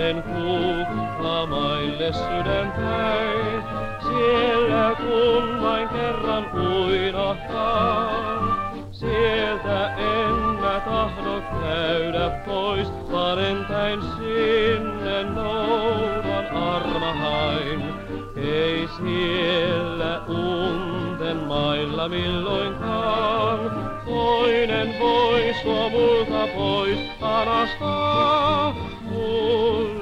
lähden kukkamaille sydänpäin. Siellä kun vain kerran uinahtaa, sieltä en mä tahdo käydä pois, vaan entäin sinne noudan armahain. Ei siellä unten mailla milloinkaan toinen voi sua multa pois anastaa.